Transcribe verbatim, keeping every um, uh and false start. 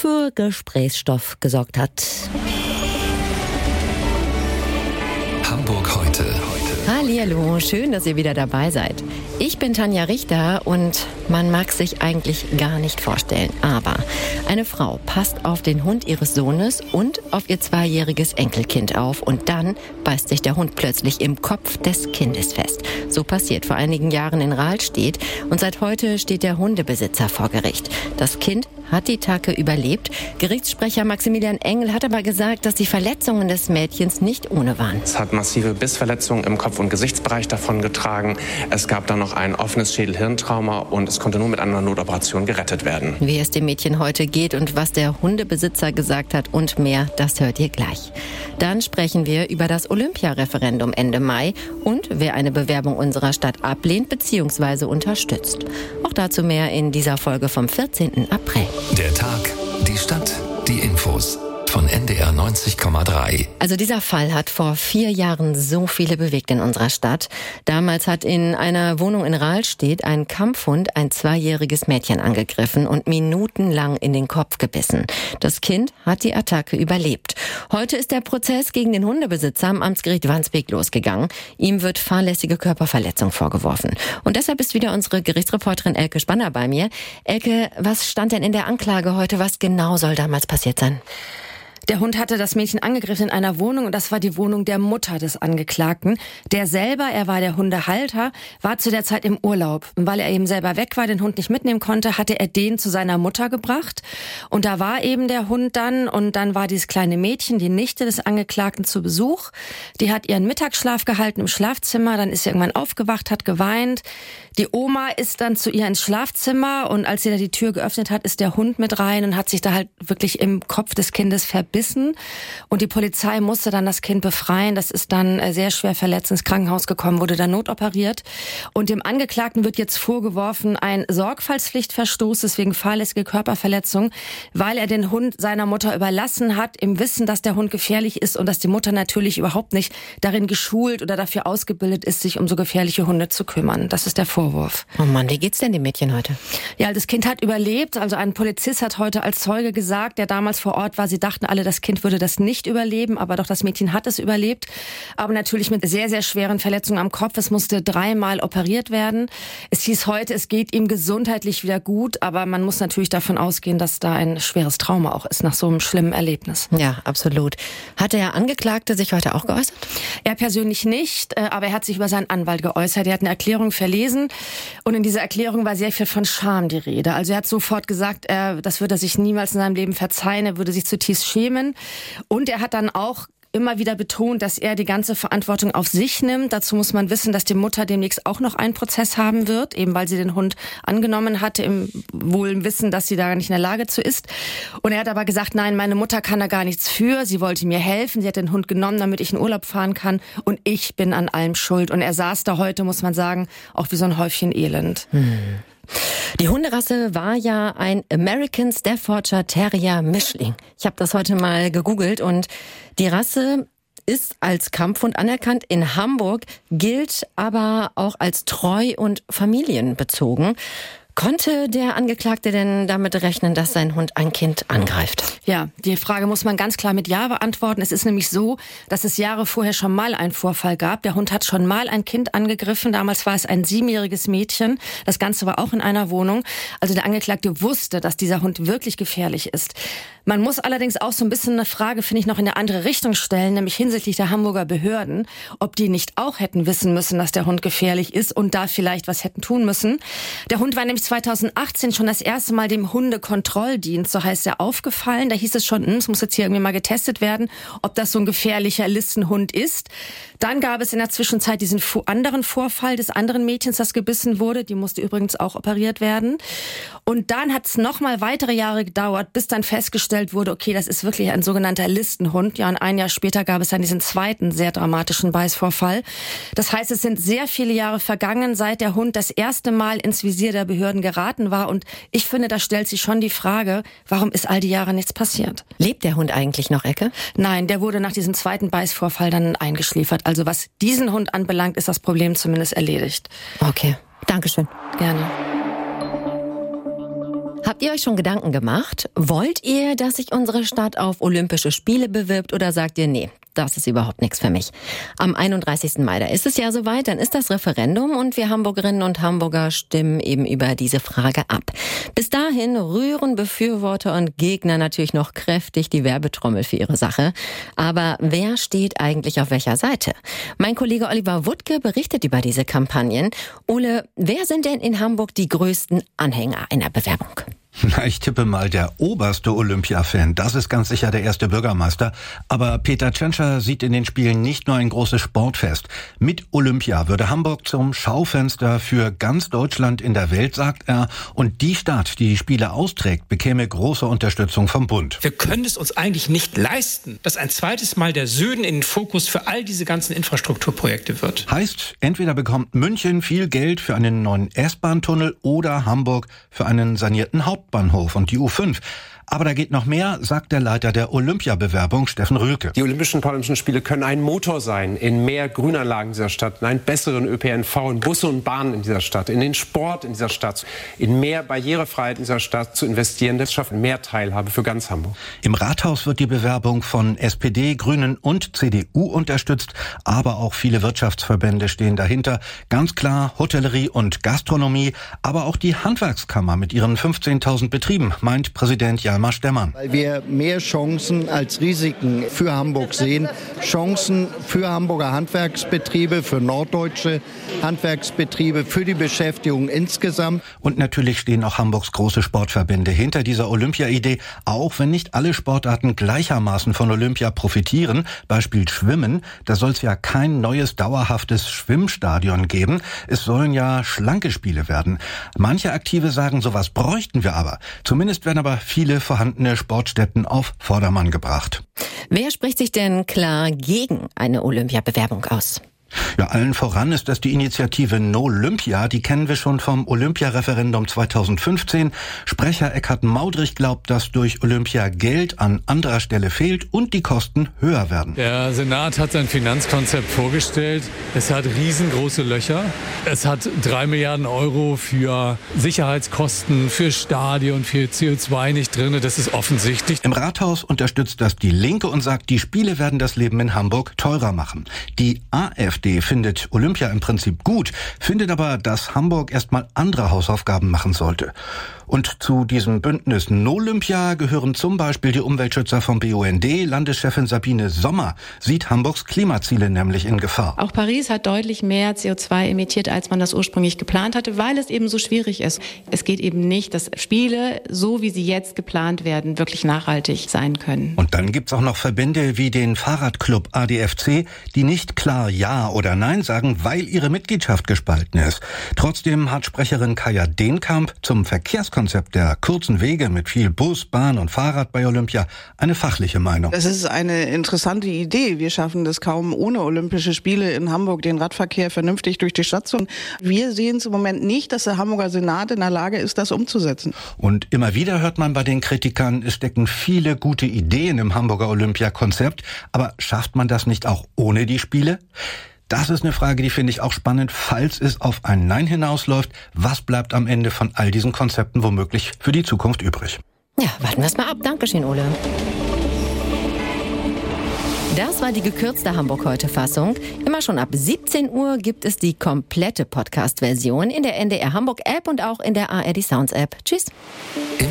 für Gesprächsstoff gesorgt hat. Hamburg heute. Hallihallo, schön, dass ihr wieder dabei seid. Ich bin Tanja Richter und man mag sich eigentlich gar nicht vorstellen, aber eine Frau passt auf den Hund ihres Sohnes und auf ihr zweijähriges Enkelkind auf und dann beißt sich der Hund plötzlich im Kopf des Kindes fest. So passiert vor einigen Jahren in Rahlstedt und seit heute steht der Hundebesitzer vor Gericht. Das Kind hat die Attacke überlebt. Gerichtssprecher Maximilian Engel hat aber gesagt, dass die Verletzungen des Mädchens nicht ohne waren. Es hat massive Bissverletzungen im Kopf- und Gesichtsbereich davongetragen. Es gab dann noch ein offenes Schädel-Hirntrauma und es konnte nur mit einer Notoperation gerettet werden. Wie es dem Mädchen heute geht und was der Hundebesitzer gesagt hat und mehr, das hört ihr gleich. Dann sprechen wir über das Olympiareferendum Ende Mai und wer eine Bewerbung unserer Stadt ablehnt bzw. unterstützt. Auch dazu mehr in dieser Folge vom vierzehnten April. Der Tag, die Stadt, die Infos von N D R neunzig Komma drei. Also dieser Fall hat vor vier Jahren so viele bewegt in unserer Stadt. Damals hat in einer Wohnung in Rahlstedt ein Kampfhund ein zweijähriges Mädchen angegriffen und minutenlang in den Kopf gebissen. Das Kind hat die Attacke überlebt. Heute ist der Prozess gegen den Hundebesitzer am Amtsgericht Wandsbek losgegangen. Ihm wird fahrlässige Körperverletzung vorgeworfen. Und deshalb ist wieder unsere Gerichtsreporterin Elke Spanner bei mir. Elke, was stand denn in der Anklage heute? Was genau soll damals passiert sein? Der Hund hatte das Mädchen angegriffen in einer Wohnung und das war die Wohnung der Mutter des Angeklagten. Der selber, er war der Hundehalter, war zu der Zeit im Urlaub. Und weil er eben selber weg war, den Hund nicht mitnehmen konnte, hatte er den zu seiner Mutter gebracht. Und da war eben der Hund dann und dann war dieses kleine Mädchen, die Nichte des Angeklagten, zu Besuch. Die hat ihren Mittagsschlaf gehalten im Schlafzimmer, dann ist sie irgendwann aufgewacht, hat geweint. Die Oma ist dann zu ihr ins Schlafzimmer und als sie da die Tür geöffnet hat, ist der Hund mit rein und hat sich da halt wirklich im Kopf des Kindes verbissen. Und die Polizei musste dann das Kind befreien. Das ist dann sehr schwer verletzt ins Krankenhaus gekommen, wurde dann notoperiert. Und dem Angeklagten wird jetzt vorgeworfen, ein Sorgfaltspflichtverstoß wegen fahrlässiger Körperverletzung, weil er den Hund seiner Mutter überlassen hat, im Wissen, dass der Hund gefährlich ist und dass die Mutter natürlich überhaupt nicht darin geschult oder dafür ausgebildet ist, sich um so gefährliche Hunde zu kümmern. Das ist der Vorwurf. Oh Mann, wie geht's denn dem Mädchen heute? Ja, das Kind hat überlebt. Also ein Polizist hat heute als Zeuge gesagt, der damals vor Ort war, sie dachten alle, das Kind würde das nicht überleben, aber doch das Mädchen hat es überlebt. Aber natürlich mit sehr, sehr schweren Verletzungen am Kopf. Es musste dreimal operiert werden. Es hieß heute, es geht ihm gesundheitlich wieder gut, aber man muss natürlich davon ausgehen, dass da ein schweres Trauma auch ist nach so einem schlimmen Erlebnis. Ja, absolut. Hat der Angeklagte sich heute auch geäußert? Er persönlich nicht, aber er hat sich über seinen Anwalt geäußert. Er hat eine Erklärung verlesen. Und in dieser Erklärung war sehr viel von Scham die Rede. Also er hat sofort gesagt, er, das würde er sich niemals in seinem Leben verzeihen, er würde sich zutiefst schämen. Und er hat dann auch immer wieder betont, dass er die ganze Verantwortung auf sich nimmt. Dazu muss man wissen, dass die Mutter demnächst auch noch einen Prozess haben wird, eben weil sie den Hund angenommen hatte, im wohl im Wissen, dass sie da nicht in der Lage zu ist. Und er hat aber gesagt, nein, meine Mutter kann da gar nichts für. Sie wollte mir helfen. Sie hat den Hund genommen, damit ich in Urlaub fahren kann. Und ich bin an allem schuld. Und er saß da heute, muss man sagen, auch wie so ein Häufchen Elend. Hm. Die Hunderasse war ja ein American Staffordshire Terrier Mischling. Ich habe das heute mal gegoogelt und die Rasse ist als Kampfhund anerkannt in Hamburg, gilt aber auch als treu und familienbezogen. Konnte der Angeklagte denn damit rechnen, dass sein Hund ein Kind angreift? Ja, die Frage muss man ganz klar mit Ja beantworten. Es ist nämlich so, dass es Jahre vorher schon mal einen Vorfall gab. Der Hund hat schon mal ein Kind angegriffen. Damals war es ein siebenjähriges Mädchen. Das Ganze war auch in einer Wohnung. Also der Angeklagte wusste, dass dieser Hund wirklich gefährlich ist. Man muss allerdings auch so ein bisschen eine Frage, finde ich, noch in eine andere Richtung stellen, nämlich hinsichtlich der Hamburger Behörden, ob die nicht auch hätten wissen müssen, dass der Hund gefährlich ist und da vielleicht was hätten tun müssen. Der Hund war nämlich zweitausendachtzehn schon das erste Mal dem Hundekontrolldienst, so heißt er, aufgefallen. Da hieß es schon, es muss jetzt hier irgendwie mal getestet werden, ob das so ein gefährlicher Listenhund ist. Dann gab es in der Zwischenzeit diesen anderen Vorfall des anderen Mädchens, das gebissen wurde. Die musste übrigens auch operiert werden. Und dann hat es nochmal weitere Jahre gedauert, bis dann festgestellt wurde, okay, das ist wirklich ein sogenannter Listenhund. Ja, und ein Jahr später gab es dann diesen zweiten sehr dramatischen Beißvorfall. Das heißt, es sind sehr viele Jahre vergangen, seit der Hund das erste Mal ins Visier der Behörden geraten war. Und ich finde, da stellt sich schon die Frage, warum ist all die Jahre nichts passiert? Lebt der Hund eigentlich noch, Ecke? Nein, der wurde nach diesem zweiten Beißvorfall dann eingeschläfert. Also was diesen Hund anbelangt, ist das Problem zumindest erledigt. Okay, Dankeschön. Gerne. Habt ihr euch schon Gedanken gemacht? Wollt ihr, dass sich unsere Stadt auf Olympische Spiele bewirbt oder sagt ihr, nee, das ist überhaupt nichts für mich? Am einunddreißigsten Mai, da ist es ja soweit, dann ist das Referendum und wir Hamburgerinnen und Hamburger stimmen eben über diese Frage ab. Bis dahin rühren Befürworter und Gegner natürlich noch kräftig die Werbetrommel für ihre Sache. Aber wer steht eigentlich auf welcher Seite? Mein Kollege Oliver Wuttke berichtet über diese Kampagnen. Ole, wer sind denn in Hamburg die größten Anhänger einer Bewerbung? Na, ich tippe mal, der oberste Olympia-Fan, das ist ganz sicher der erste Bürgermeister. Aber Peter Tschentscher sieht in den Spielen nicht nur ein großes Sportfest. Mit Olympia würde Hamburg zum Schaufenster für ganz Deutschland in der Welt, sagt er. Und die Stadt, die die Spiele austrägt, bekäme große Unterstützung vom Bund. Wir können es uns eigentlich nicht leisten, dass ein zweites Mal der Süden in den Fokus für all diese ganzen Infrastrukturprojekte wird. Heißt, entweder bekommt München viel Geld für einen neuen S-Bahn-Tunnel oder Hamburg für einen sanierten Hauptbahnhof. Bahnhof und die U fünf. Aber da geht noch mehr, sagt der Leiter der Olympiabewerbung, Steffen Rühlke. Die Olympischen Paralympischen Spiele können ein Motor sein in mehr Grünanlagen dieser Stadt, in einen besseren Ö P N V, in Busse und Bahnen in dieser Stadt, in den Sport in dieser Stadt, in mehr Barrierefreiheit in dieser Stadt zu investieren. Das schafft mehr Teilhabe für ganz Hamburg. Im Rathaus wird die Bewerbung von S P D, Grünen und C D U unterstützt, aber auch viele Wirtschaftsverbände stehen dahinter. Ganz klar Hotellerie und Gastronomie, aber auch die Handwerkskammer mit ihren fünfzehntausend Betrieben, meint Präsident Jan Stemmann. Weil wir mehr Chancen als Risiken für Hamburg sehen. Chancen für Hamburger Handwerksbetriebe, für norddeutsche Handwerksbetriebe, für die Beschäftigung insgesamt. Und natürlich stehen auch Hamburgs große Sportverbände hinter dieser Olympia-Idee, auch wenn nicht alle Sportarten gleichermaßen von Olympia profitieren. Beispiel Schwimmen, da soll es ja kein neues dauerhaftes Schwimmstadion geben. Es sollen ja schlanke Spiele werden. Manche Aktive sagen, sowas bräuchten wir aber. Zumindest werden aber viele vorhandene Sportstätten auf Vordermann gebracht. Wer spricht sich denn klar gegen eine Olympiabewerbung aus? Ja, allen voran ist das die Initiative NoLympia. Die kennen wir schon vom Olympia-Referendum zweitausendfünfzehn. Sprecher Eckhard Maudrich glaubt, dass durch Olympia Geld an anderer Stelle fehlt und die Kosten höher werden. Der Senat hat sein Finanzkonzept vorgestellt. Es hat riesengroße Löcher. Es hat drei Milliarden Euro für Sicherheitskosten, für Stadion, für C O zwei nicht drin. Das ist offensichtlich. Im Rathaus unterstützt das die Linke und sagt, die Spiele werden das Leben in Hamburg teurer machen. Die AfD findet Olympia im Prinzip gut, findet aber, dass Hamburg erstmal andere Hausaufgaben machen sollte. Und zu diesem Bündnis NoLympia gehören zum Beispiel die Umweltschützer vom B U N D. Landeschefin Sabine Sommer sieht Hamburgs Klimaziele nämlich in Gefahr. Auch Paris hat deutlich mehr C O zwei emittiert, als man das ursprünglich geplant hatte, weil es eben so schwierig ist. Es geht eben nicht, dass Spiele, so wie sie jetzt geplant werden, wirklich nachhaltig sein können. Und dann gibt's auch noch Verbände wie den Fahrradclub A D F C, die nicht klar Ja oder Nein sagen, weil ihre Mitgliedschaft gespalten ist. Trotzdem hat Sprecherin Kaja Dehnkamp zum Verkehrskonzept der kurzen Wege mit viel Bus, Bahn und Fahrrad bei Olympia eine fachliche Meinung. Das ist eine interessante Idee. Wir schaffen das kaum ohne Olympische Spiele in Hamburg, den Radverkehr vernünftig durch die Stadt zu bringen. Wir sehen es im Moment nicht, dass der Hamburger Senat in der Lage ist, das umzusetzen. Und immer wieder hört man bei den Kritikern, es stecken viele gute Ideen im Hamburger Olympiakonzept. Aber schafft man das nicht auch ohne die Spiele? Das ist eine Frage, die finde ich auch spannend, falls es auf ein Nein hinausläuft. Was bleibt am Ende von all diesen Konzepten womöglich für die Zukunft übrig? Ja, warten wir es mal ab. Dankeschön, Ole. Das war die gekürzte Hamburg-Heute-Fassung. Immer schon ab siebzehn Uhr gibt es die komplette Podcast-Version in der N D R Hamburg-App und auch in der A R D Sounds-App. Tschüss.